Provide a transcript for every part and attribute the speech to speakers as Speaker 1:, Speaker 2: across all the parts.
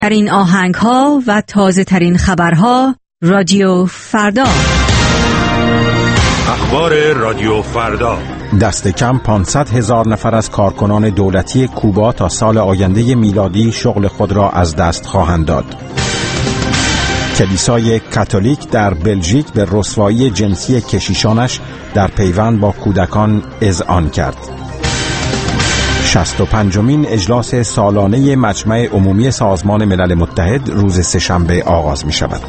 Speaker 1: ترین آهنگ‌ها و تازه ترین خبرها رادیو فردا.
Speaker 2: اخبار رادیو فردا.
Speaker 3: دست کم 500,000 نفر از کارکنان دولتی کوبا تا سال آینده میلادی شغل خود را از دست خواهند داد. کلیسای کاتولیک در بلژیک به رسوایی جنسی کشیشانش در پیوند با کودکان اذعان کرد. 65مین اجلاس سالانه مجمع عمومی سازمان ملل متحد روز سه‌شنبه آغاز می شود.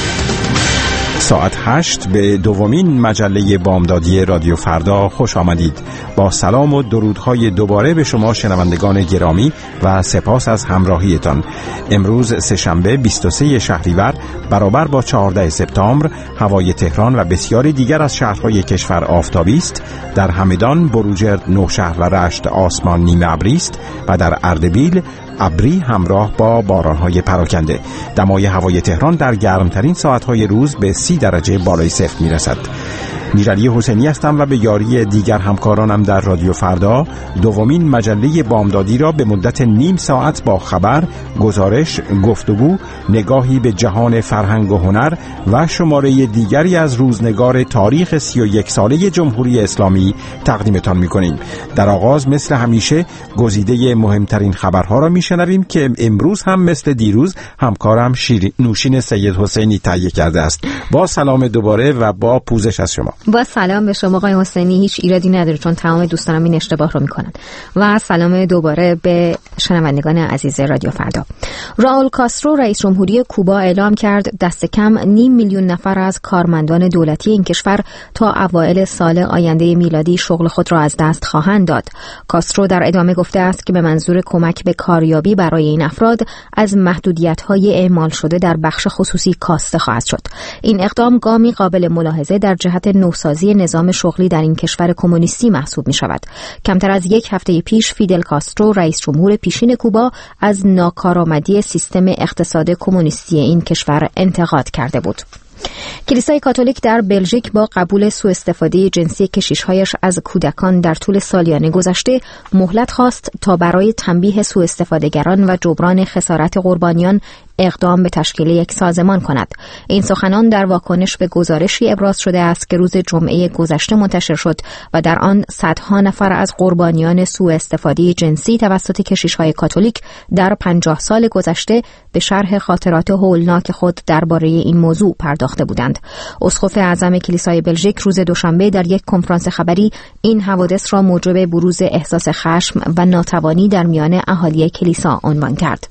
Speaker 3: ساعت 8 به دومین مجله بامدادی رادیو فردا خوش آمدید. با سلام و درودهای دوباره به شما شنوندگان گرامی و سپاس از همراهیتان. امروز سه‌شنبه 23 شهریور برابر با 14 سپتامبر هوای تهران و بسیاری دیگر از شهرهای کشور آفتابی است. در همدان، بروجرد، نوشهر و رشت آسمان نیمه ابری است و در اردبیل ابری همراه با بارانهای پراکنده. دمای هوای تهران در گرمترین ساعتهای روز به 30 درجه بالای صفر میرسد. میرعلی حسینی هستم و به یاری دیگر همکارانم در رادیو فردا دومین مجله بامدادی را به مدت نیم ساعت با خبر، گزارش، گفتگو، نگاهی به جهان فرهنگ و هنر و شماره دیگری از روزنگار تاریخ 31 ساله جمهوری اسلامی تقدیمتان می‌کنیم. در آغاز مثل همیشه گزیده مهمترین خبرها را میشنویم که امروز هم مثل دیروز همکارم نوشین سید حسینی تهیه کرده است. با سلام دوباره و با پوزش از شما.
Speaker 4: با سلام به شما آقای حسینی، هیچ ایرادی نداره چون تمام دوستانم این اشتباه رو میکنن. و سلام دوباره به شنوندگان عزیز رادیو فردا. راول کاسترو رئیس جمهوری کوبا اعلام کرد دست کم 500,000 نفر از کارمندان دولتی این کشور تا اوایل سال آینده میلادی شغل خود را از دست خواهند داد. کاسترو در ادامه گفته است که به منظور کمک به کاریابی برای این افراد از محدودیت‌های اعمال شده در بخش خصوصی کاسته خواهد شد. این اقدام گامی قابل ملاحظه در جهت نوسازی نظام شغلی در این کشور کمونیستی محسوب می شود. کمتر از یک هفته پیش فیدل کاسترو رئیس جمهور پیشین کوبا از ناکارآمدی سیستم اقتصاد کمونیستی این کشور انتقاد کرده بود. کلیسای کاتولیک در بلژیک با قبول سوء استفاده جنسی کشیش‌هایش از کودکان در طول سالیان گذشته مهلت خواست تا برای تنبیه سوء استفاده‌گران و جبران خسارت قربانیان اقدام به تشکیل یک سازمان کند. این سخنان در واکنش به گزارشی ابراز شده است که روز جمعه گذشته منتشر شد و در آن صدها نفر از قربانیان سوء استفاده جنسی توسط کشیش‌های کاتولیک در 50 سال گذشته به شرح خاطرات هولناک خود درباره این موضوع پرداخته بودند. اسقف اعظم کلیسای بلژیک روز دوشنبه در یک کنفرانس خبری این حوادث را موجب بروز احساس خشم و ناتوانی در میان اهالی کلیسا عنوان کرد.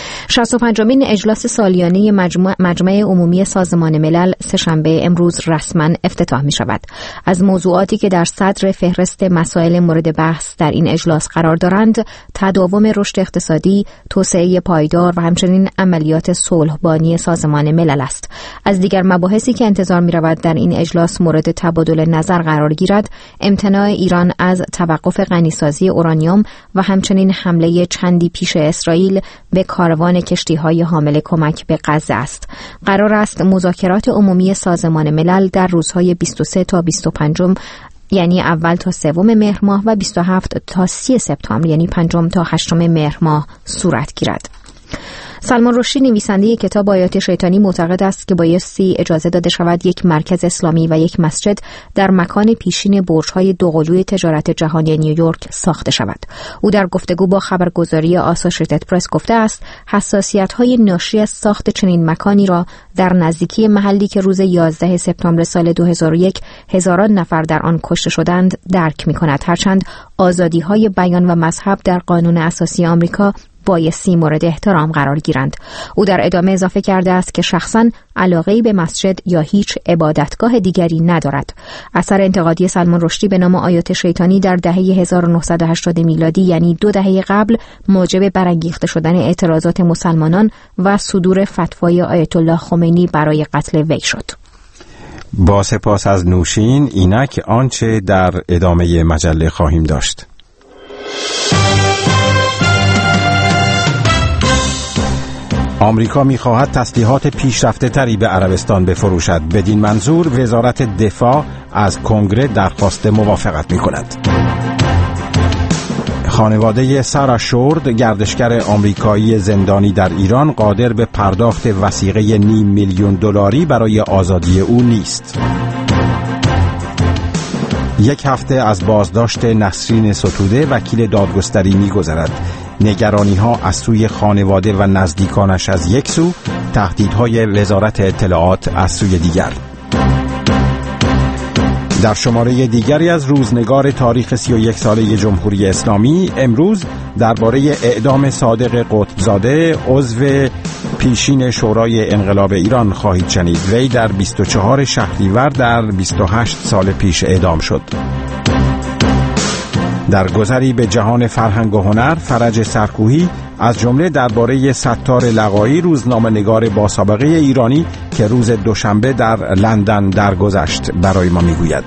Speaker 4: 65مین اجلاس سالیانه مجمع عمومی سازمان ملل سه‌شنبه امروز رسما افتتاح می شود. از موضوعاتی که در صدر فهرست مسائل مورد بحث در این اجلاس قرار دارند، تداوم رشد اقتصادی، توسعه پایدار و همچنین عملیات صلح‌بانی سازمان ملل است. از دیگر مباحثی که انتظار می رود در این اجلاس مورد تبادل نظر قرار گیرد، امتناع ایران از توقف غنیسازی اورانیوم و همچنین حمله چندی پیش اسرائیل به کاروان کشتی‌های حامل کمک به غزه است. قرار است مذاکرات عمومی سازمان ملل در روزهای 23 تا 25 یعنی اول تا 3 مهر ماه و 27 تا 30 سپتامبر یعنی 5 تا 8 مهر ماه صورت گیرد. سلمان رشدی نویسنده کتاب آیات شیطانی معتقد است که بایستی اجازه داده شود یک مرکز اسلامی و یک مسجد در مکان پیشین برج‌های دوقلوی تجارت جهانی نیویورک ساخته شود. او در گفتگو با خبرگزاری آسوشییتد پرس گفته است حساسیت‌های ناشی از ساخت چنین مکانی را در نزدیکی محلی که روز 11 سپتامبر سال 2001 هزاران نفر در آن کشته شدند درک می‌کند، هرچند آزادی‌های بیان و مذهب در قانون اساسی آمریکا بایستی مورد احترام قرار گیرند. او در ادامه اضافه کرده است که شخصاً علاقه‌ای به مسجد یا هیچ عبادتگاه دیگری ندارد. اثر انتقادی سلمان رشدی به نام آیات شیطانی در دهه 1980 میلادی یعنی 2 دهه قبل موجب برانگیخته شدن اعتراضات مسلمانان و صدور فتوای آیت الله خمینی برای قتل وی شد.
Speaker 3: با سپاس از نوشین، اینک آنچه در ادامه مجله خواهیم داشت. آمریکا می‌خواهد تسلیحات پیشرفته تری به عربستان بفروشد. بدین منظور وزارت دفاع از کنگره درخواست موافقت می‌کند. خانواده سارا شورد، گردشگر آمریکایی زندانی در ایران، قادر به پرداخت وثیقه $500,000 برای آزادی او نیست. 1 هفته از بازداشت نسرین ستوده، وکیل دادگستری می‌گذرد. نگرانی‌ها از سوی خانواده و نزدیکانش از یک سو، تهدیدهای وزارت اطلاعات از سوی دیگر. در شماره دیگری از روزنگار تاریخ 31 ساله جمهوری اسلامی، امروز درباره اعدام صادق قطبزاده، عضو پیشین شورای انقلاب ایران خواهید شنید. وی در 24 شهریور در 28 سال پیش اعدام شد. در گذری به جهان فرهنگ و هنر، فرج سرکوهی از جمله درباره ستار لقایی، روزنامه‌نگار با سابقه ایرانی که روز دوشنبه در لندن درگذشت، برای ما میگوید.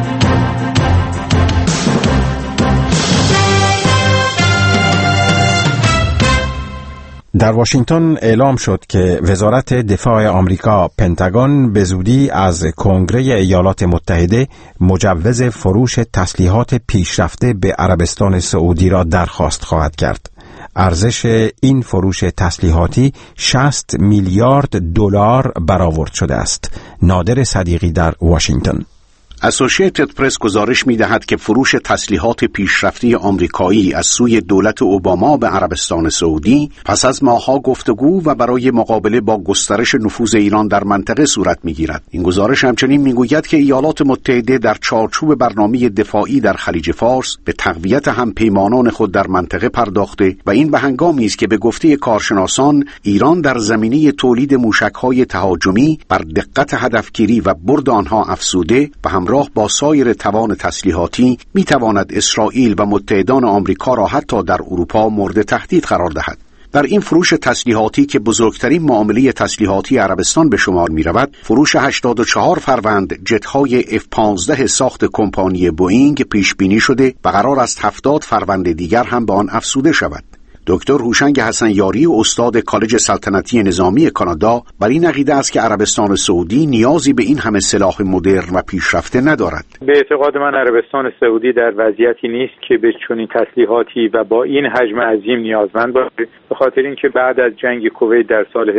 Speaker 3: در واشنگتن اعلام شد که وزارت دفاع آمریکا پنتاگون به زودی از کنگره ایالات متحده مجوز فروش تسلیحات پیشرفته به عربستان سعودی را درخواست خواهد کرد. ارزش این فروش تسلیحاتی $60 میلیارد برآورد شده است. نادر صدیقی در واشنگتن.
Speaker 5: اسوشییتد پرس گزارش می‌دهد که فروش تسلیحات پیشرفته آمریکایی از سوی دولت اوباما به عربستان سعودی پس از ماه‌ها گفتگو و برای مقابله با گسترش نفوذ ایران در منطقه صورت می‌گیرد. این گزارش همچنین می‌گوید که ایالات متحده در چارچوب برنامه دفاعی در خلیج فارس به تقویت همپیمانان خود در منطقه پرداخته و این به هنگامی است که به گفته کارشناسان ایران در زمینه تولید موشک‌های تهاجمی بر دقت هدفگیری و برد آنها افزوده و همراه با سایر توان تسلیحاتی میتواند اسرائیل و متحدان آمریکا را حتی در اروپا مورد تهدید قرار دهد. در این فروش تسلیحاتی که بزرگترین معامله تسلیحاتی عربستان به شمار می رود، فروش 84 فروند جت‌های F-15 ساخت کمپانی بوئینگ پیش بینی شده و قرار است 70 فروند دیگر هم به آن افزوده شود. دکتر هوشنگ حسن یاری، استاد کالج سلطنتی نظامی کانادا، بر این عقیده است که عربستان سعودی نیازی به این همه سلاح مدرن و پیشرفته ندارد.
Speaker 6: به اعتقاد من عربستان سعودی در وضعیتی نیست که به چنین تسلیحاتی و با این حجم عظیم نیازمند باشه، به خاطر اینکه بعد از جنگ کویت در سال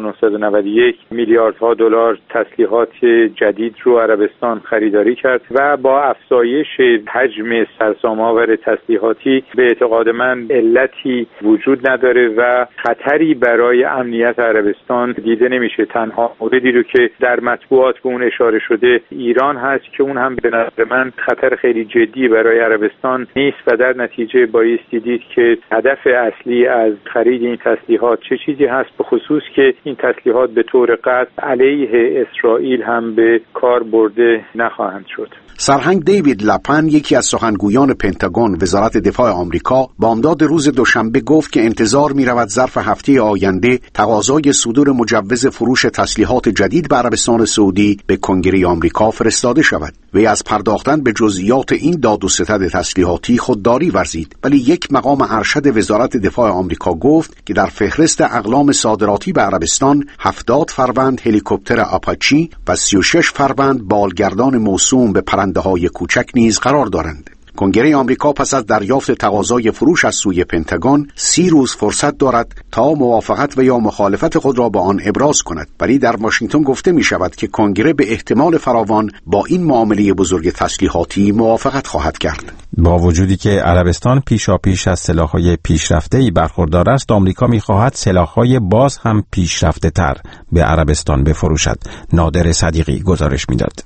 Speaker 6: 1991 میلیاردها دلار تسلیحات جدید رو عربستان خریداری کرد و با افزایش حجم سرسام‌آور تسلیحاتی به اعتقاد من علتی وجود نداره و خطری برای امنیت عربستان دیده نمیشه. تنها موردی رو که در مطبوعات به اون اشاره شده ایران هست که اون هم به نظر من خطر خیلی جدی برای عربستان نیست و در نتیجه بایستی دید که هدف اصلی از خرید این تسلیحات چه چیزی هست، به خصوص که این تسلیحات به طور قطع علیه اسرائیل هم به کار برده نخواهند شد.
Speaker 5: سرهنگ دیوید لپن، یکی از سخنگویان پنتاگون وزارت دفاع آمریکا، بامداد روز دوشنبه گفت که انتظار می‌رود ظرف هفته آینده تقاضای صدور مجوز فروش تسلیحات جدید به عربستان سعودی به کنگره آمریکا فرستاده شود. وی از پرداختن به جزئیات این داد و ستد تسلیحاتی خودداری ورزید، ولی یک مقام ارشد وزارت دفاع آمریکا گفت که در فهرست اقلام صادراتی به عربستان 70 فروند هلیکوپتر آپاچی و 36 فروند بالگردان موسوم به پرنده‌های کوچک نیز قرار دارند. کنگره آمریکا پس از دریافت تقاضای فروش از سوی پنتاگون 30 روز فرصت دارد تا موافقت و یا مخالفت خود را با آن ابراز کند. ولی در واشنگتن گفته می شود که کنگره به احتمال فراوان با این معامله بزرگ تسلیحاتی موافقت خواهد کرد.
Speaker 3: با وجودی که عربستان پیشاپیش از سلاح‌های پیشرفته‌ای برخوردار است، آمریکا می‌خواهد سلاح‌های باز هم پیشرفته‌تر به عربستان بفروشد. نادر صدیقی گزارش می‌داد.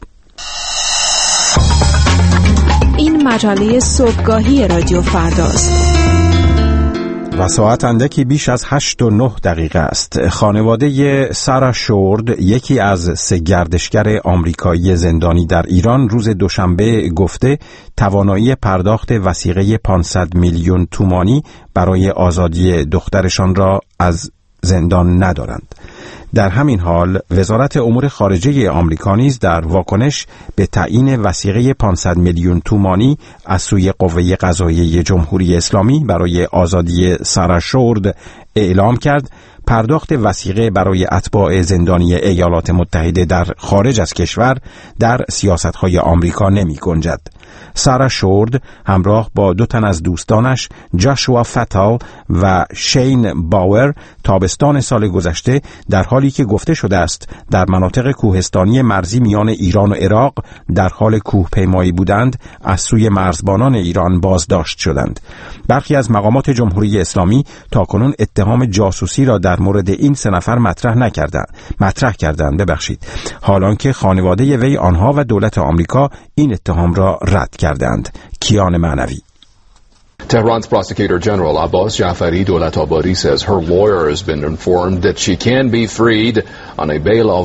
Speaker 7: این مجله صبحگاهی رادیو فرداست.
Speaker 3: و ساعت اندکی بیش از 8:09 است. خانواده سارا شورد، یکی از 3 گردشگر آمریکایی زندانی در ایران، روز دوشنبه گفته توانایی پرداخت وثیقه 500 میلیون تومانی برای آزادی دخترشان را از زندان ندارند. در همین حال وزارت امور خارجه آمریکا نیز در واکنش به تعیین وثیقه 500 میلیون تومانی از سوی قوه قضاییه جمهوری اسلامی برای آزادی سارا شورد اعلام کرد پرداخت وثیقه برای اتباع زندانی ایالات متحده در خارج از کشور در سیاست‌های آمریکا نمی گنجد. سارا شورد همراه با 2 تن از دوستانش جاشوا فتال و شین باور تابستان سال گذشته در حالی که گفته شده است در مناطق کوهستانی مرزی میان ایران و عراق در حال کوهپیمایی بودند از سوی مرزبانان ایران بازداشت شدند. برخی از مقامات جمهوری اسلامی تاکنون اتهام جاسوسی را در مورد این 3 نفر مطرح کردند حالانکه خانواده وی آنها و دولت آمریکا این اتهام را رد کردند. کیان معنوی.
Speaker 8: Tehran's Prosecutor General Abbas Jafari Dolatabadi says her lawyer has been informed that she can be freed on a bail of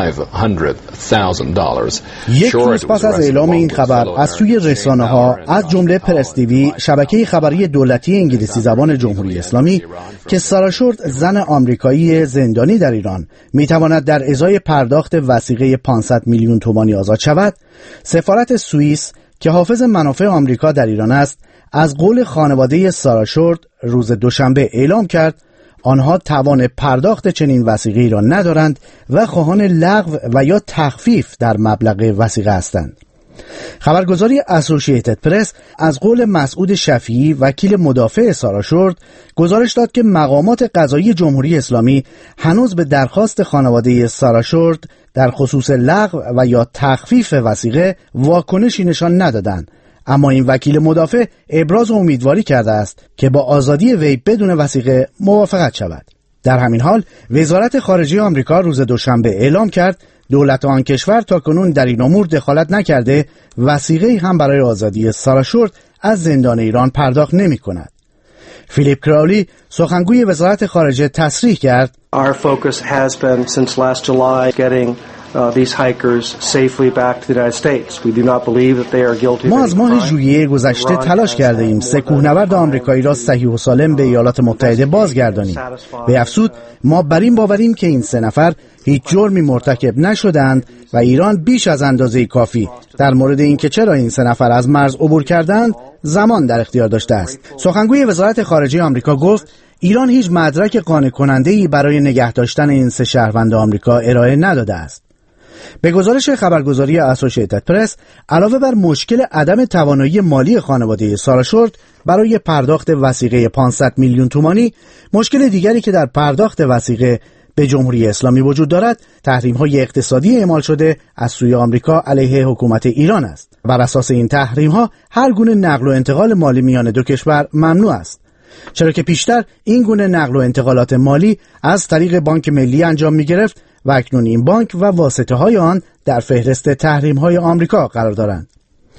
Speaker 8: $500,000.
Speaker 9: یک روز پس از اعلام این خبر از سوی رسانه‌ها از جمله پرس تیوی، شبکه خبری دولتی انگلیسی زبان جمهوری اسلامی، که سارا شورد زن آمریکایی زندانی در ایران میتواند در ازای پرداخت وثیقه 500 میلیون تومانی آزاد شود، سفارت سوئیس که حافظ منافع آمریکا در ایران است از قول خانواده سارا شورد روز دوشنبه اعلام کرد آنها توان پرداخت چنین وثیقه‌ای را ندارند و خواهان لغو و یا تخفیف در مبلغ وثیقه هستند. خبرگزاری اسوسییتد پرس از قول مسعود شفیعی وکیل مدافع سارا شورد گزارش داد که مقامات قضایی جمهوری اسلامی هنوز به درخواست خانواده سارا شورد در خصوص لغو و یا تخفیف وثیقه واکنشی نشان ندادند، اما این وکیل مدافع ابراز امیدواری کرده است که با آزادی وی بدون وثیقه موافقت شود. در همین حال وزارت خارجه آمریکا روز دوشنبه اعلام کرد دولت آن کشور تاکنون در این امور دخالت نکرده، وثیقه‌ای هم برای آزادی سارا شورد از زندان ایران پرداخت نمی‌کند. فیلیپ کراولی سخنگوی وزارت خارجه تصریح کرد
Speaker 10: Our focus has been since last July getting these hikers safely back to the United States. We do not believe that they are guilty.
Speaker 9: ما از ماه ژوئیه گذشته تلاش کرده ایم 3 کوهنورد آمریکایی را صحیح و سالم به ایالات متحده بازگردانیم. به افزود ما بر این باوریم که این 3 نفر هیچ جرمی مرتکب نشدند و ایران بیش از اندازه کافی در مورد اینکه چرا این 3 نفر از مرز عبور کردند زمان در اختیار داشته است. سخنگوی وزارت خارجه آمریکا گفت ایران هیچ مدرک قانع کننده‌ای برای نگه داشتن این 3 شهروند آمریکا ارائه نداده است. به گزارش خبرگزاری اسوسییتد پرس، علاوه بر مشکل عدم توانایی مالی خانواده سارا شورد برای پرداخت وثیقه 500 میلیون تومانی، مشکل دیگری که در پرداخت وثیقه به جمهوری اسلامی وجود دارد، تحریم‌های اقتصادی اعمال شده از سوی آمریکا علیه حکومت ایران است. بر اساس این تحریم‌ها هر گونه نقل و انتقال مالی میان 2 کشور ممنوع است، چرا که پیشتر این گونه نقل و انتقالات مالی از طریق بانک ملی انجام می‌گرفت و اکنون این بانک و واسطه‌های آن در فهرست تحریم‌های آمریکا قرار دارند.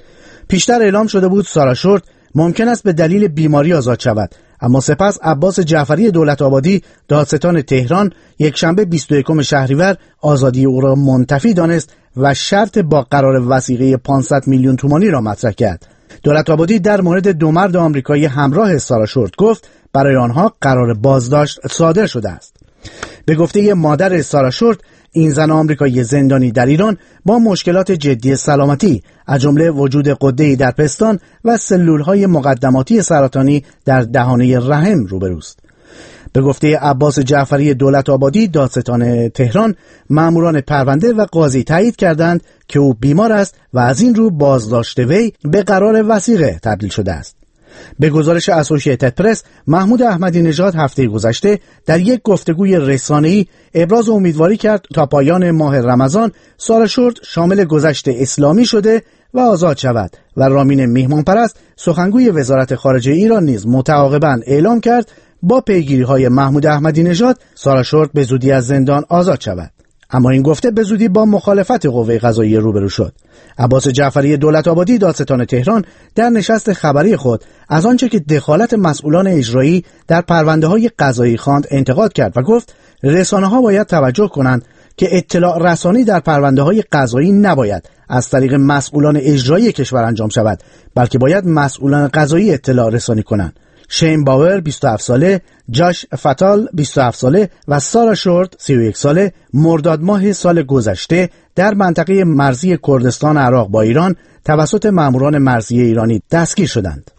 Speaker 9: پیشتر اعلام شده بود سارا شورد ممکن است به دلیل بیماری آزاد شود، اما سپس عباس جعفری دولت‌آبادی دادستان تهران یکشنبه 21 شهریور آزادی او را منتفی دانست و شرط با قرار وثیقه 500 میلیون تومانی را مطرح کرد. دولت‌آبادی در مورد 2 مرد آمریکایی همراه سارا شورد گفت برای آنها قرار بازداشت صادر شده است. به گفته مادر سارا شورد، این زن آمریکایی زندانی در ایران با مشکلات جدی سلامتی از جمله وجود غده‌ای در پستان و سلول‌های مقدماتی سرطانی در دهانه رحم روبروست. به گفته عباس جعفری دولت‌آبادی دادستان تهران، ماموران پرونده و قاضی تایید کردند که او بیمار است و از این رو بازداشت وی به قرار وثیقه تبدیل شده است. به گزارش اسوسییتد پرس، محمود احمدی نژاد هفته گذشته در یک گفتگوی رسانه‌ای ابراز امیدواری کرد تا پایان ماه رمضان سارا شورد شامل گذشت اسلامی شده و آزاد شود و رامین میهمانپرست سخنگوی وزارت خارجه ایران نیز متعاقباً اعلام کرد با پیگیری‌های محمود احمدی نژاد سارا شورد به زودی از زندان آزاد شود. اما این گفته به زودی با مخالفت قوه قضاییه روبرو شد. عباس جعفری دولت‌آبادی دادستان تهران در نشست خبری خود از آنچه که دخالت مسئولان اجرایی در پرونده‌های قضایی خواند انتقاد کرد و گفت رسانه‌ها باید توجه کنند که اطلاع رسانی در پرونده‌های قضایی نباید از طریق مسئولان اجرایی کشور انجام شود، بلکه باید مسئولان قضایی اطلاع رسانی کنند. شین باور 27 ساله، جاش فتال 27 ساله و سارا شورد 31 ساله مرداد ماه سال گذشته در منطقه مرزی کردستان عراق با ایران توسط ماموران مرزی ایرانی دستگیر شدند.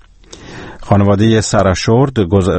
Speaker 3: خانواده سارا شورد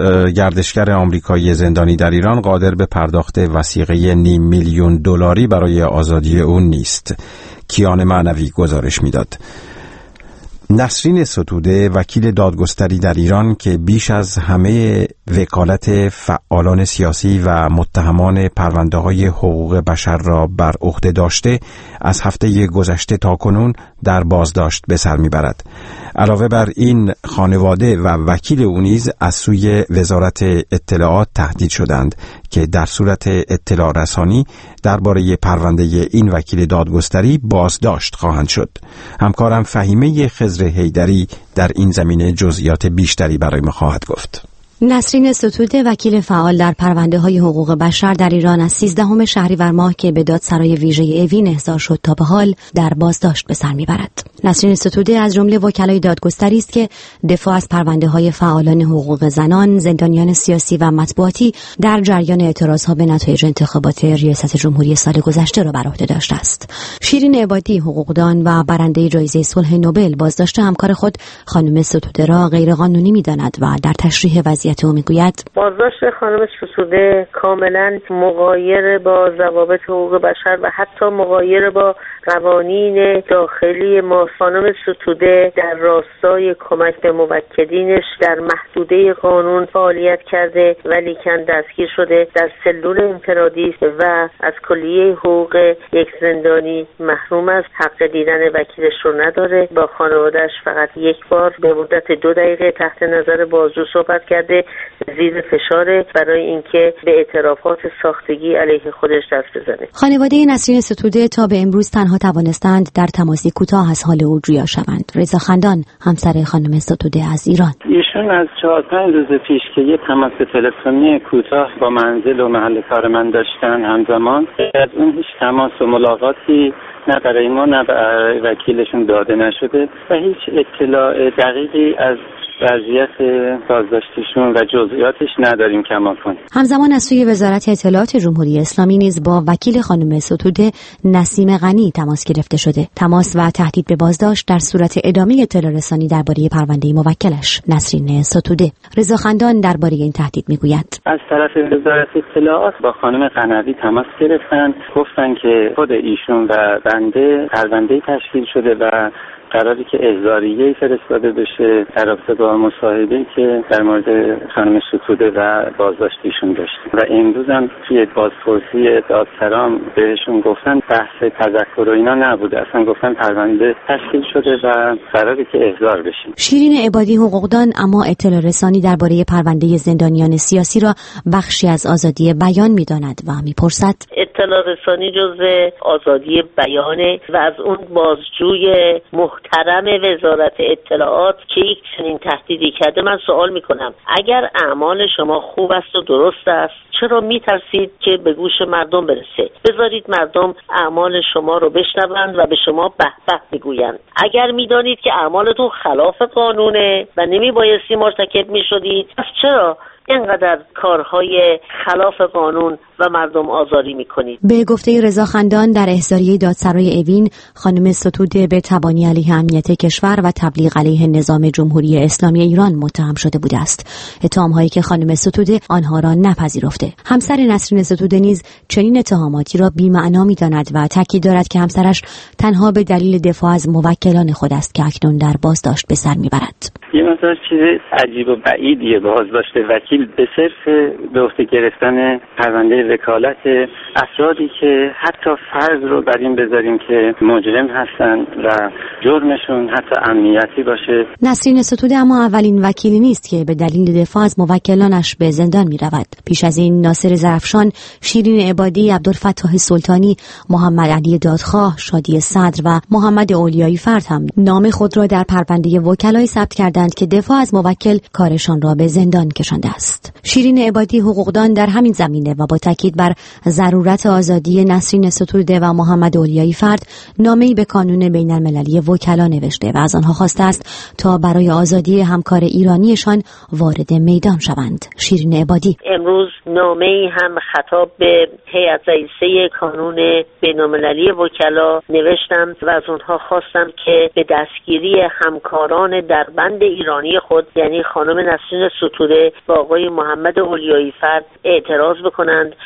Speaker 3: گردشگر آمریکایی زندانی در ایران قادر به پرداخت وثیقه $500,000 برای آزادی او نیست. کیان معنوی گزارش میداد. نسرین ستوده وکیل دادگستری در ایران که بیش از همه وکالت فعالان سیاسی و متهمان پرونده‌های حقوق بشر را بر عهده داشته، از هفته گذشته تا کنون در بازداشت به سر میبرد. علاوه بر این، خانواده و وکیل او نیز از سوی وزارت اطلاعات تهدید شدند که در صورت اطلاع رسانی درباره پرونده این وکیل دادگستری بازداشت خواهند شد. همکارم فهیمه خضر حیدری در این زمینه جزئیات بیشتری برای ما خواهد گفت.
Speaker 11: نسرین ستوده وکیل فعال در پرونده‌های حقوق بشر در ایران از 13 شهریور ماه که به دادسرای ویژه اوین احضار شد تا به حال در بازداشت به سر میبرد. نسرین ستوده از جمله وکلای دادگستری است که دفاع از پرونده‌های فعالان حقوق زنان، زندانیان سیاسی و مطبوعاتی در جریان اعتراضها به نتایج انتخابات ریاست جمهوری سال گذشته را بر عهده داشته است. شیرین عبادی، حقوقدان و برنده جایزه صلح نوبل، بازداشت همکار خود خانم ستوده را غیرقانونی می‌داند و در تشریح وضعیت او میگوید
Speaker 12: بازداشت خانم ستوده کاملا مغایر با ضوابط حقوق بشر و حتی مغایر با قوانین داخلی ما. خانم ستوده در راستای کمک به موکلینش در محدوده قانون فعالیت کرده ولیکن دستگیر شده، در سلول انفرادی و از کلیه حقوق یک زندانی محروم است. حق دیدن وکیلش رو نداره. با خانواده‌اش فقط یک بار به مدت 2 دقیقه تحت نظر بازجو صحبت کرده، زیر فشار برای اینکه به اعترافات ساختگی علیه خودش دست بزنه.
Speaker 11: خانواده نسرین ستوده تا به امروز تنها توانستند در تماسی کوتاه از حال او جویا شوند. رضا خندان، همسر خانم ستوده از ایران،
Speaker 13: ایشون از 4-5 روز پیش که یه تماس تلفنی کوتاه با منزل و محل کار من داشتن همزمان، از اون هیچ تماس و ملاقاتی نه برای ما نه برای وکیلشون داده نشده و هیچ اطلاع دقیقی از وضعیت بازداشتشون و جزئیاتش نداریم کماکان.
Speaker 11: همزمان از سوی وزارت اطلاعات جمهوری اسلامی نیز با وکیل خانم ستوده نسیم غنی تماس گرفته شده. تماس و تهدید به بازداشت در صورت ادامه اطلاع رسانی درباره پرونده موکلش نسرین ستوده. رضا خندان درباره این تهدید میگوید
Speaker 13: از طرف وزارت اطلاعات با خانم قنوی تماس گرفتن، گفتن که خود ایشون و بنده پرونده تشکیل شده و قراری که احضاریه‌ای فرستاده بشه در رابطه با مصاحبه‌ای که در مورد خانم ستوده و بازداشتیشون داشتیم و امروز هم توی بازپرسی دادسران بهشون گفتن بحث تذکر و اینا نبوده، اصلا گفتن پرونده تشکیل شده و قراری که احضار بشیم.
Speaker 11: شیرین عبادی، حقوقدان، اما اطلاع رسانی درباره پرونده زندانیان سیاسی را بخشی از آزادی بیان می‌داند و می‌پرسد
Speaker 12: اطلاع رسانی جزء آزادی بیانه و از اون بازجوی محترم وزارت اطلاعات که یک چنین تهدیدی کرده من سوال میکنم اگر اعمال شما خوب است و درست است چرا میترسید که به گوش مردم برسه؟ بذارید مردم اعمال شما رو بشنوند و به شما به به میگویند. اگر میدانید که اعمالتون خلاف قانونه و نمیبایستی مرتکب میشدید پس چرا اینقدر کارهای خلاف قانون و مردم آزاری میکنید؟
Speaker 11: به گفته رضا خندان، در احضاریه دادسرای اوین خانم ستوده به تبانی علیه امنیت کشور و تبلیغ علیه نظام جمهوری اسلامی ایران متهم شده بوده است. اتهام‌هایی که خانم ستوده آنها را نپذیرفته. همسر نسرین ستوده نیز چنین اتهاماتی را بی‌معنا می‌داند و تاکید دارد که همسرش تنها به دلیل دفاع از موکلان خود است که اکنون در بازداشت به سر میبرد.
Speaker 13: یه مثلا چیز عجیب و بعیدیه بازداشت وکیل به صرف به عهده گرفتن پرونده وکالت افرادی که حتی فرض رو بر این بذاریم که مجرم هستن و جرمشون حتی امنیتی باشه.
Speaker 11: نسرین ستوده اما اولین وکیلی نیست که به دلیل دفاع از موکلانش به زندان می رود. پیش از این ناصر ظرفشان، شیرین عبادی، عبدالفتاح سلطانی، محمد علی دادخواه، شادی صدر و محمد اولیایی فرد هم نام خود را در پرونده وکلای ثبت کردند که دفاع از موکل کارشان را به زندان کشانده است. شیرین عبادی، حقوقدان، در همین زمینه و با تاکید بر ضرورت آزادی نسرین ستوده و محمد اولیایی فرد نامه‌ای به کانون بین‌المللی وکلا نوشته و از آنها خواسته است تا برای آزادی همکار ایرانیشان وارد میدان شوند. شیرین عبادی:
Speaker 12: امروز نامه‌ای هم خطاب به هیئت رئیسه کانون بین‌المللی وکلا نوشتم و از اونها خواستم که به دستگیری همکاران در بند ایرانی خود یعنی خانم نسرین ستوده و آقای محمد اولیایی فرد اعتراض بکنند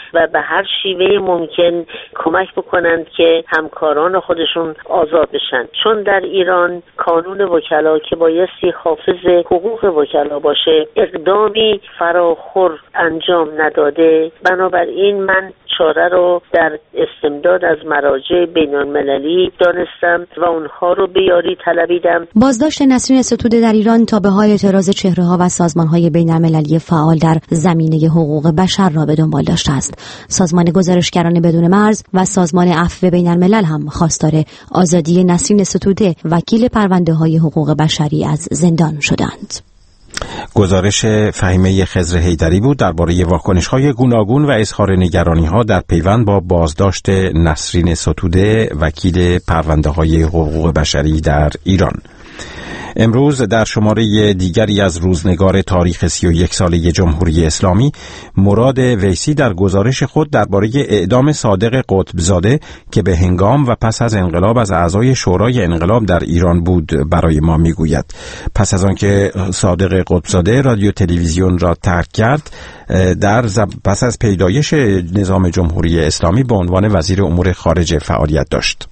Speaker 12: و به هر شیوه ممکن کمک بکنند که همکاران خودشون آزاد بشن. چون در ایران قانون وکلا که بایستی حافظ حقوق وکلا باشه اقدامی فراخور انجام نداده، بنابراین من چاره رو در استمداد از مراجع بین‌المللی دانستم و اونها رو به یاری طلبیدم.
Speaker 11: بازداشت نسرین ستوده در ایران تابع‌های اعتراض چهره‌ها و سازمان‌های بین‌المللی فعال در زمینه حقوق بشر را به دنبال داشته است. سازمان گزارشگران بدون مرز و سازمان عفو بین‌الملل هم خواستار آزادی نسرین ستوده وکیل پرونده‌های حقوق بشری از زندان شدند.
Speaker 3: گزارش فهیمه خضر حیدری بود درباره واکنش‌های گوناگون و اظهار نگرانی‌ها در پیوند با بازداشت نسرین ستوده وکیل پرونده‌های حقوق بشری در ایران. امروز در شماره دیگری از روزنگار تاریخ 31 ساله جمهوری اسلامی، مراد ویسی در گزارش خود درباره اعدام صادق قطبزاده که به هنگام و پس از انقلاب از اعضای شورای انقلاب در ایران بود برای ما میگوید. پس از آنکه صادق قطبزاده رادیو تلویزیون را ترک کرد، پس از پیدایش نظام جمهوری اسلامی به عنوان وزیر امور خارجه فعالیت داشت.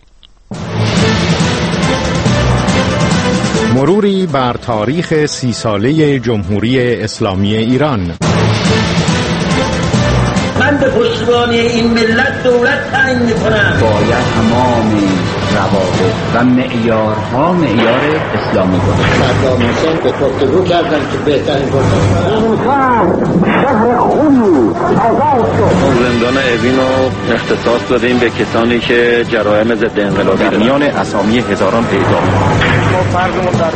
Speaker 14: مروری بر تاریخ 30 ساله جمهوری اسلامی ایران.
Speaker 15: من به پشتیبانی این ملت دولت تعیین میکنم.
Speaker 16: باید تمام روابط و معیارها معیار اسلامی باشه.
Speaker 15: صدام حسین به گفتگو کردن که بهترین
Speaker 17: زندان اوین رو اختصاص دادیم به کسانی که جرایم ضد انقلابی
Speaker 18: در میان اسامی هزاران پیدا.
Speaker 15: ما فرضمون در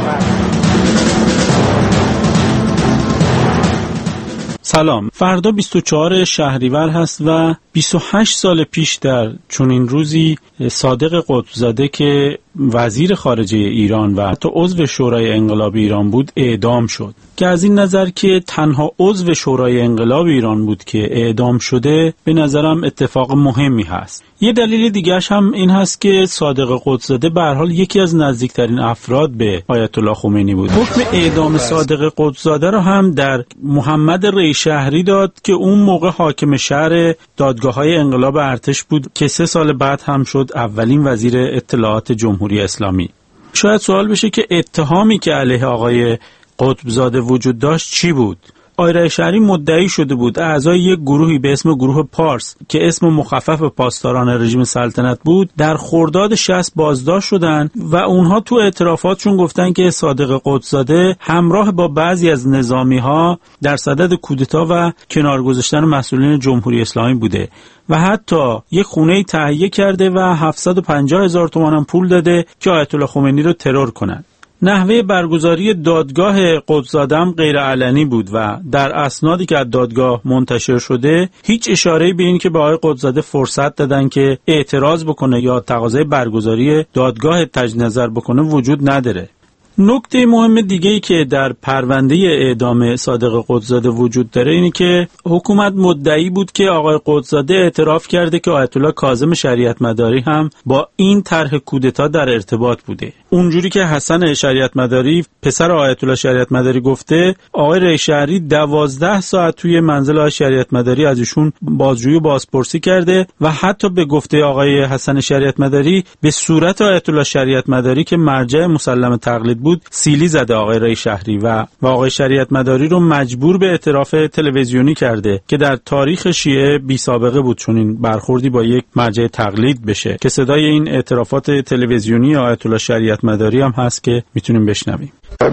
Speaker 19: سلام. فردا 24 شهریور هست و 28 سال پیش در چنین روزی صادق قطبزاده که وزیر خارجه ایران و حتی عضو شورای انقلاب ایران بود اعدام شد، که از این نظر که تنها عضو شورای انقلاب ایران بود که اعدام شده به نظرم اتفاق مهمی هست. یه دلیل دیگرش هم این هست که صادق قطبزاده به هر حال یکی از نزدیکترین افراد به آیت الله خمینی بود. حکم اعدام صادق قطبزاده رو هم در محمد ریشهری داد که اون موقع حاکم شهر دادگاه‌های انقلاب ارتش بود که 3 سال بعد هم شد اولین وزیر اطلاعات جمهوری اسلامی. شاید سوال بشه که اتهامی که علیه آقای قطبزاده وجود داشت چی بود؟ آقای ریشهری مدعی شده بود اعضای یک گروهی به اسم گروه پارس که اسم مخفف پاسداران رژیم سلطنت بود در خرداد 60 بازداشت شدن و اونها تو اعترافاتشون گفتن که صادق قطبزاده همراه با بعضی از نظامی‌ها در صدد کودتا و کنار گذاشتن مسئولین جمهوری اسلامی بوده و حتی یک خونه تهیه کرده و 750,000 تومان هم پول داده که آیت الله خمینی رو ترور کنن. نحوه برگزاری دادگاه قطبزاده هم غیر علنی بود و در اسنادی که از دادگاه منتشر شده هیچ اشاره‌ای به این که به آقای قطبزاده فرصت دادن که اعتراض بکنه یا تقاضای برگزاری دادگاه تجدید نظر بکنه وجود نداره. نکته مهم دیگه‌ای که در پرونده اعدام صادق قطبزاده وجود داره اینه که حکومت مدعی بود که آقای قطبزاده اعتراف کرده که آیت الله کاظم شریعت مداری هم با این طرح کودتا در ارتباط بوده. اونجوری که حسن شریعت مداری پسر آیت الله شریعت مداری گفته، آقای ریشهری 12 ساعت توی منزل آقای شریعت مداری از ایشون بازجویی و بازپرسی کرده و حتی به گفته آقای حسن شریعت مداری به صورت آیت الله شریعت مداری که مرجع مسلم تقلید بود سیلی زده آقای ریشهری و آقای شریعت مداری رو مجبور به اعتراف تلویزیونی کرده که در تاریخ شیعه بی سابقه بود چون این برخوردی با یک مرجع تقلید بشه، که صدای این اعترافات تلویزیونی آیت الله شریعت مداری هم هست که میتونیم بشنویم.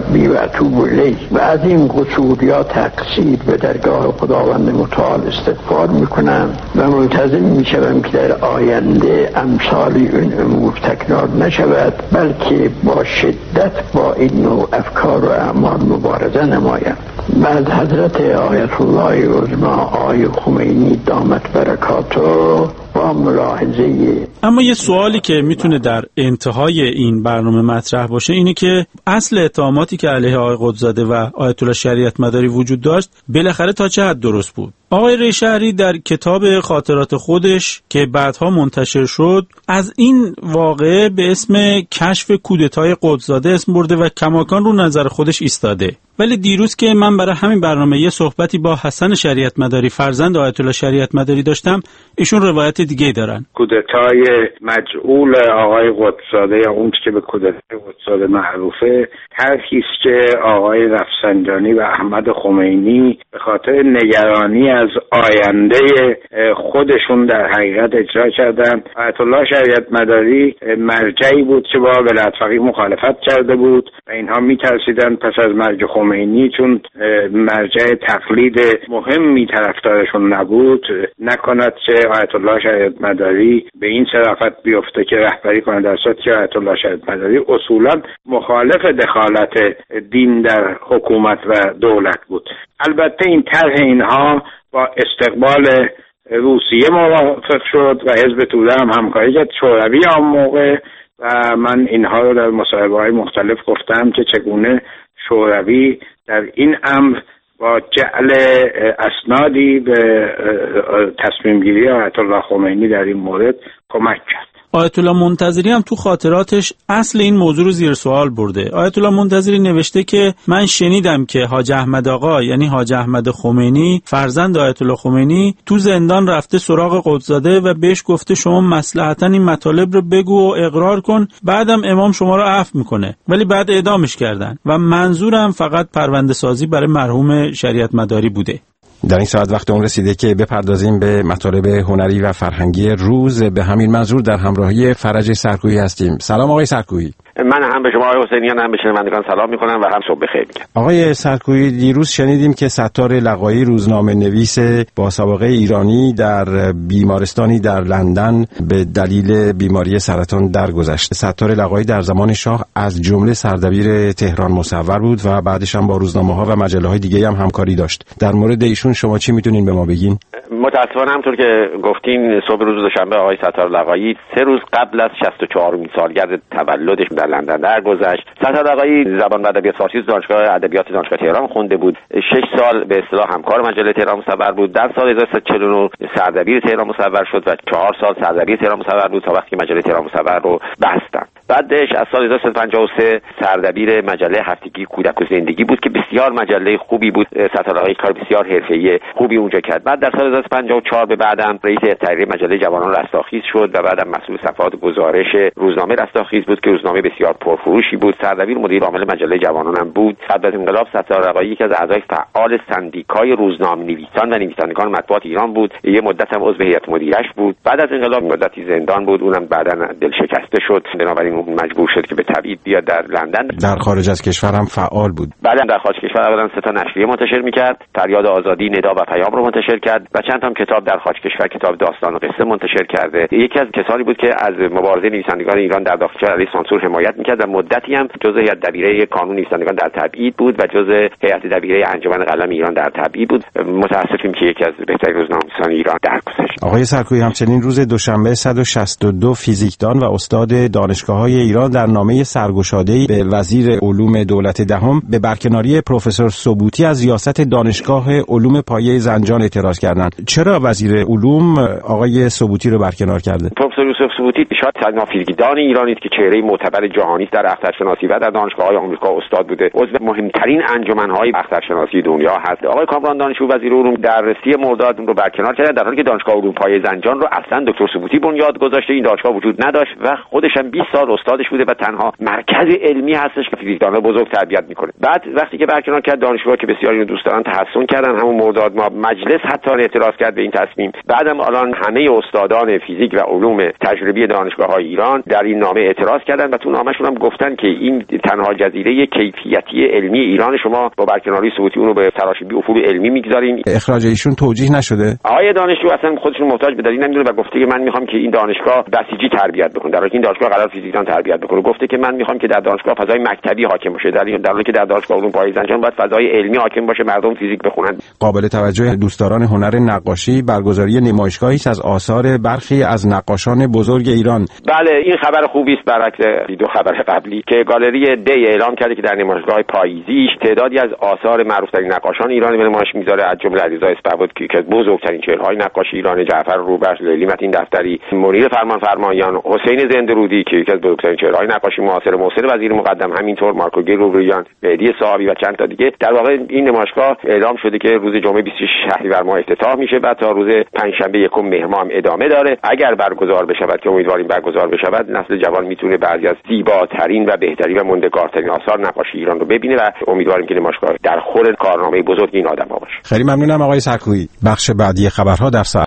Speaker 20: و از این قصوریات تقصیر به درگاه خداوند متعال استغفار میکنم و منتظر میشوم که در آینده امثال این امور تکرار نشود، بلکه با شدت با این نوع افکار و اعمال مبارزه نمایم. بعد حضرت آیت الله عظما آقای خمینی دامت برکاته با ملاحظه لحظه.
Speaker 19: اما یه سوالی که میتونه در انتهای این برنامه مطرح باشه اینه که اصل اتهاماتی که علیه آقای قطب‌زاده و آیت الله شریعت مداری وجود داشت بالاخره تا چه حد درست بود؟ آقای ریشهری در کتاب خاطرات خودش که بعدها منتشر شد از این واقعه به اسم کشف کودتای قطب‌زاده اسم برده و کماکان رو نظر خودش ایستاده. ولی دیروز که من برای همین برنامه یه صحبتی با حسن شریعت مداری فرزند آیت الله شریعت مداری داشتم، ایشون روایت دیگه دارن.
Speaker 21: کودتای مجعول آقای قطب‌زاده یا اون که به کودتای قطب‌زاده معروفه، طرحی است که آقای رفسنجانی و احمد خمینی به خاطر نگرانی از آینده خودشون در حقیقت اجرا کردن. آیت الله شریعت مداری مرجعی بود که با ولایت فقیه مخالفت کرده بود و اینها میترسیدن پس از مرگ خمینی، چون مرجع تقلید مهمی طرفدارشون نبود، نکند که آیت الله شریعت مداری به این صرافت بیفته که رهبری کنه، در صورتی که آیت الله شریعت مداری اصولا مخالف دخالت دین در حکومت و دولت بود. البته این طرح اینها با استقبال روسیه موافق شد و حزب توده هم همکاری کرد، شوروی آن موقع، و من اینها رو در مصاحبه‌های مختلف گفتم که چگونه شوروی در این امر با جعل اسنادی به تصمیم گیری آیت الله خمینی در این مورد کمک کرد.
Speaker 19: آیت الله منتظری هم تو خاطراتش اصل این موضوع رو زیر سوال برده. آیت الله منتظری نوشته که من شنیدم که حاج احمد آقا یعنی حاج احمد خمینی فرزند آیت الله خمینی تو زندان رفته سراغ قطب‌زاده و بهش گفته شما مصلحتاً این مطالب رو بگو و اقرار کن، بعدم امام شما رو عفو میکنه، ولی بعد اعدامش کردن و منظورم فقط پرونده سازی برای مرحوم شریعت مداری بوده.
Speaker 3: در این ساعت وقت اون رسیده که بپردازیم به مطالب هنری و فرهنگی روز. به همین منظور در همراهی فرج سرکویی هستیم. سلام آقای سرکویی.
Speaker 22: من هم به شما آقای حسینیان هم به شنوندگان سلام میکنم و هم صبح بخیر میگم.
Speaker 3: آقای سرکویی، دیروز شنیدیم که ستار لقایی روزنامه نویس با سابقه ایرانی در بیمارستانی در لندن به دلیل بیماری سرطان درگذشت. ستار لقایی در زمان شاه از جمله سردبیر تهران مصور بود و بعدش هم با روزنامه‌ها و مجله‌های دیگه هم همکاری داشت. در مورد ایشون شما چی میتونین به ما بگین؟
Speaker 22: متأسفانه همونطور که گفتین صبح روز دوشنبه آقای ستار لقایی 3 روز قبل از 64مین سالگرد تولدش در لندن درگذشت. ستار لقایی زبان و ادبیات فارسی دانشگاه ادبیات دانشگاه تهران خونده بود. 6 سال به اصطلاح همکار مجله تهران مصور بود. در سال 1349 سردبیر تهران مصور شد و 4 سال سردبیر تهران مصور بود تا وقتی که مجله تهران مصور رو بستن. بعدش از سال 1353 سردبیر مجله هفتگی کودک و زندگی بود که بسیار مجله خوبی بود. ستار لقایی کار بسیار حرفه‌ای خوبی اونجا کرد. بعد در سال 1954 به بعدم رئیس تحریر مجله جوانان رستاخیز شد و بعدم مسئول صفحات گزارش روزنامه رستاخیز بود که روزنامه بسیار پرفروشی بود. سردبیر مدیر عامل مجله جوانان هم بود. بعد از انقلاب ستار لقایی یکی از اعضای فعال سندیکای روزنامه‌نویسان و نویسندگان مطبوعات ایران بود. یه مدت هم عضو هیئت مدیرش بود. بعد از انقلاب مدتی زندان بود. اونم بعداً دلشکسته شد. بنابراین اون مجبور شد که به تبعید بیاد در لندن.
Speaker 3: در خارج از کشور هم فعال بود.
Speaker 22: بعداً در خارج کشور اولا 3 تا نشریه منتشر می‌کرد. فریاد آزادی، ندا و پیام رو منتشر کرد و چند تا کتاب در خارج کشور، کتاب داستان و قصه منتشر کرده. یکی از کسانی بود که از مبارزه نویسندگان ایران در داخل علیه سانسور حمایت می‌کرد و مدتی هم جزء هیئت دبیره کانون نویسندگان در تبعید بود و جزء هیئت دبیره انجمن قلم ایران در تبعید بود. متأسفیم که یکی از بهترین روزنامه‌نویسان ایران درگذشت.
Speaker 3: آقای سرکویی، همچنین روز دوشنبه 162 فیزیکدان و استاد دانشگاه‌های ایران در نامه سرگشاده‌ای به وزیر علوم دولت دهم به برکناری پروفسور سبوتی از ریاست دانشگاه علوم پایه زنجان اعتراض کردند. چرا وزیر علوم آقای سبوتی رو برکنار کرده؟
Speaker 22: پروفسور یوسف سبوتی شاید تنها فیزیکدان ایرانی است که چهره معتبر جهانی است در اخترشناسی و در دانشگاه‌های آمریکا استاد بوده. عضو مهمترین انجمن‌های اخترشناسی دنیا هست. آقای کامران دانشجو وزیر علوم در 30 مرداد رو برکنار کرد، در حالی که دانشگاه علوم پایه زنجان رو اصلا دکتر سبوتی بنیاد گذاشته. این دانشگاه وجود نداشت و خودش هم 20 سال استادش بوده و تنها مرکز علمی هستش که فیزیکدان‌ها بزرگ تربیت میکنه. بعد وقتی که برکنار کرد، دانشجوها که بسیاری رو دوست دارن تحسن کردن. همون مرداد ما مجلس حتی اعتراض کرد به این تصمیم. بعدم الان همه استادان فیزیک و علوم تجربی دانشگاه‌های ایران در این نامه اعتراض کردن و تو نامه‌شون هم گفتن که این تنها جزیره کیفیتی علمی ایران، شما با برکناری سبوتی اون رو به تراشیبی افول علمی میگذارین.
Speaker 3: اخراج ایشون توجیه نشده؟
Speaker 22: آقای دانشجو اصلا خودشون محتاج به دلیل نمیدونه و گفته که من میخوام که این دانشگاه بسیجی تربیت بکنه، در حالی که این دانشگاه قرار فیزیکدان ایران تربیت بکنه. گفته که من میخوام که در دانشگاه فضای مکتبی حاکم باشه، در حالی که در دانشگاه علوم پایه زنجان باید فضای علمی حاکم باشه، مردم فیزیک بخونن.
Speaker 3: قابل توجه دوستداران هنر نقاشی برگزاری نمایشگاهی است از آثار برخی از نقاشان بزرگ ایران.
Speaker 22: بله، این خبر خوبی است برعکس دو خبر قبلی که گالری دی اعلام کرده که در نمایشگاه پاییزیش تعدادی از آثار معروف‌ترین نقاشان ایران به نمایش میذاره، از جمله علیرضا اسپهبد که از بزرگترین چهره‌های نقاشی ایران، جعفر روبخش، لیلی متین دفتری، منیر فرمانیان، حسین زندرودی که یکی از بزرگترین چهره‌های نقاشی معاصر، محسن وزیر مقدم، همینطور مارکو گروریان، مهدی صاحبی و چند تا دیگه. در واقع این نمایشگاه اعلام شده که روز جمعه 26 شهریور ماه افتتاح میشه و تا روز پنجشنبه 1 مهر ماه هم ادامه داره. اگر برگزار بشود که امیدواریم برگزار بشود، نسل جوان میتونه بعضی از زیباترین و بهترین و موندگارترین آثار نقاشی ایران رو ببینه و امیدواریم که نمایشگاه در خور کارنامه بزرگ این آدم‌ها باشه.
Speaker 3: خیلی ممنونم آقای سکویی. بخش بعدی خبرها در